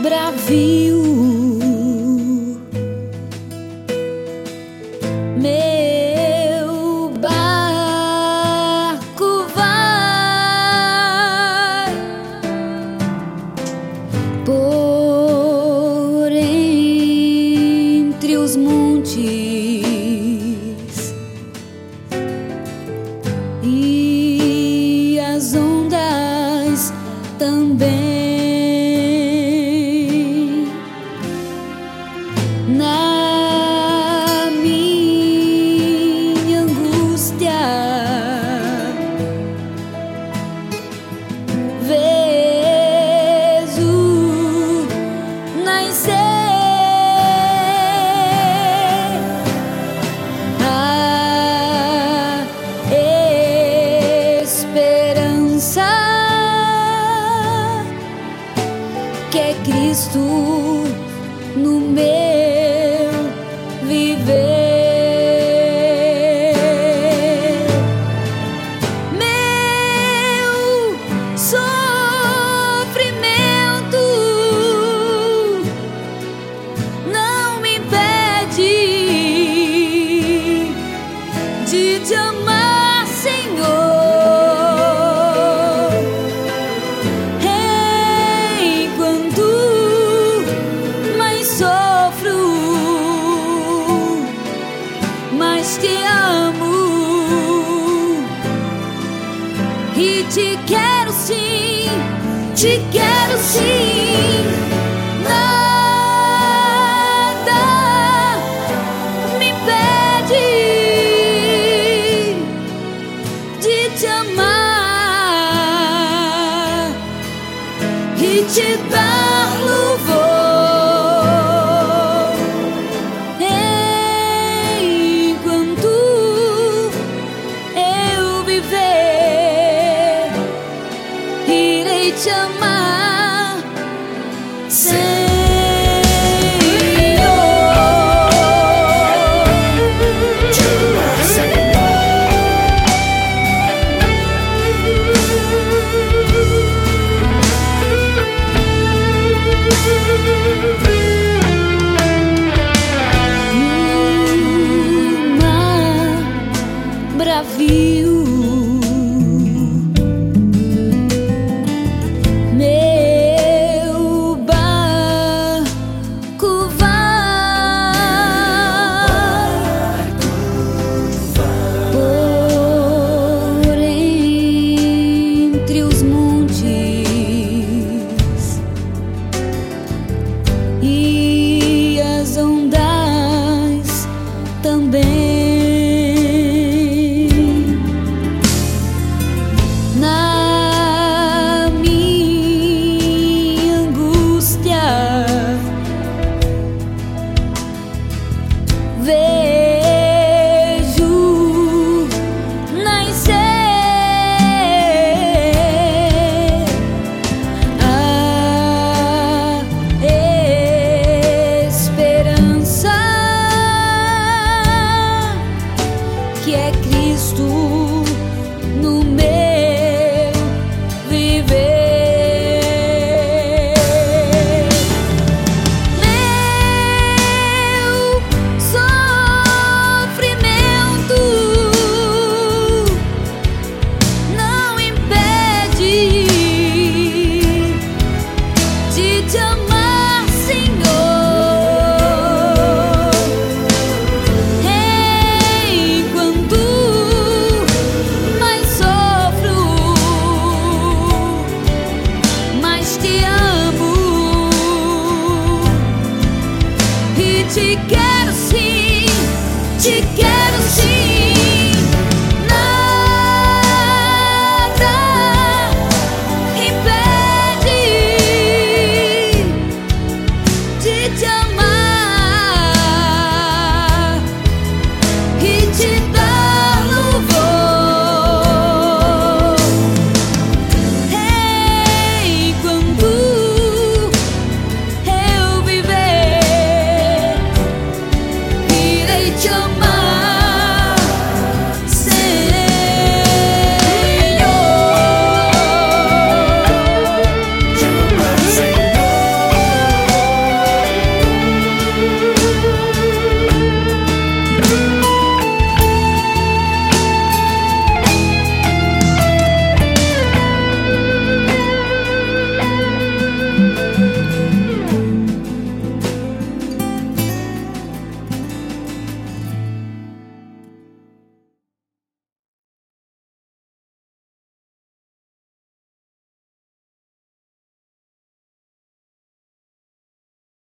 bravio, meu barco vai por entre os montes e as ondas também. Na minha angústia vejo nascer a esperança que é Cristo no meu viver. Meu sofrimento não me impede de te amar, Senhor. Enquanto mais sofro, mas te amo e te quero sim, te quero sim. Nada me impede de te amar e te dar louvor. Irei te amar, Senhor. Bravio, e as ondas também. Na minha angústia vejo nascer a esperança que é Cristo no meu viver. Meu sofrimento não impede de te amar, Senhor. Enquanto mais sofro, mas te amo e te quero sim, te